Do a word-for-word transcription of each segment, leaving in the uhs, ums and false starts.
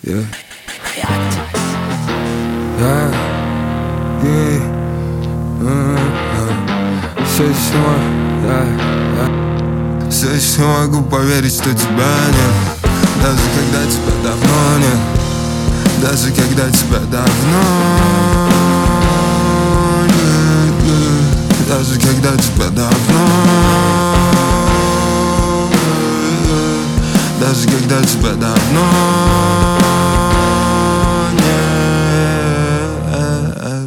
Yeah. Yeah. Yeah. Uh-huh. Все еще могу, yeah, yeah. Все еще могу поверить, что тебя нет. Даже когда тебя давно нет. Даже когда тебя давно нет, нет. Даже когда тебя давно нет. Даже когда тебя давно нет.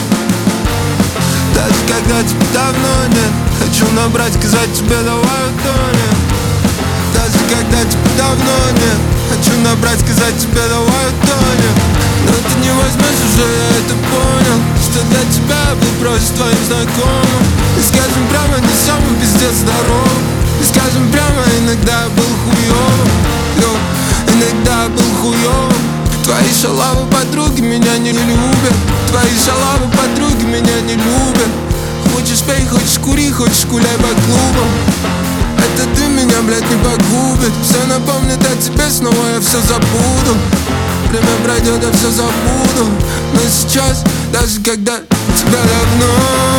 Даже когда тебя давно нет. Хочу набрать, сказать тебе давай утонем. Даже когда тебя давно нет. Хочу набрать, сказать тебе давай утонем. Но ты не возьмешь уже, я это понял. Что для тебя я был проще с твоим знакомым. И скажем прямо, не самый пиздец здоров. И скажем прямо, иногда я был хуёвым. Йо, иногда я был хуёвым. Твои шалавы подруги меня не любят. Твои шалавы подруги меня не любят. Хочешь пей, хочешь кури, хочешь гуляй по клубам. Это ты меня, блядь, не погубит. Все напомнит о тебе, снова я все забуду. Время пройдет, я все забуду. Но сейчас, даже когда тебя давно